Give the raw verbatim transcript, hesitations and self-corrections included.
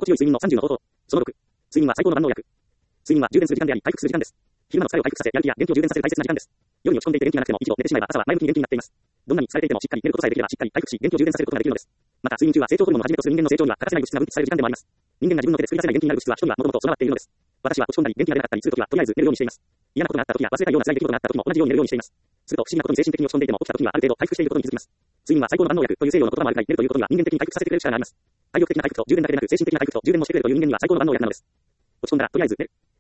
心地よい睡眠のさんじゅうの方法。そのろく。睡眠は最高の万能薬。睡眠は充電する時間であり、回復する時間です。昼間の疲れを回復させ、やる気や元気を充電させる大切な時間です。夜に落ち込んでいて元気がなくても一度寝てしまえば朝は前向きに元気になっています。どんなに疲れていてもしっかり寝ることさえできればしっかり回復し、元気を充電させることができるのです。また睡眠中は成長ホルモンをはじめとする人間の成長には欠かせない物質が分泌される時間でもあります。人間が自分の手で作り出せない元気になる物質は人にはもともと備わっているのです。私は落ち込んだり元気が出なかったりするときはとりあえず寝るようにしています。嫌なことがあったときや忘れたいような辛い出来事があったときも同じように寝るようにしています。すると不思議なことに精神的に落ち込んでいても起きたときにはある程度回復していることに気づきます。睡眠は最高の万能薬という西洋の言葉もあるが、寝るということには人間的に回復させてくれる力があります。体力的な回復と充電だけでなく精神的な回復と充電もしてくれるという人間には最高の万能薬なのです。落ち込んだらとりあえず寝る。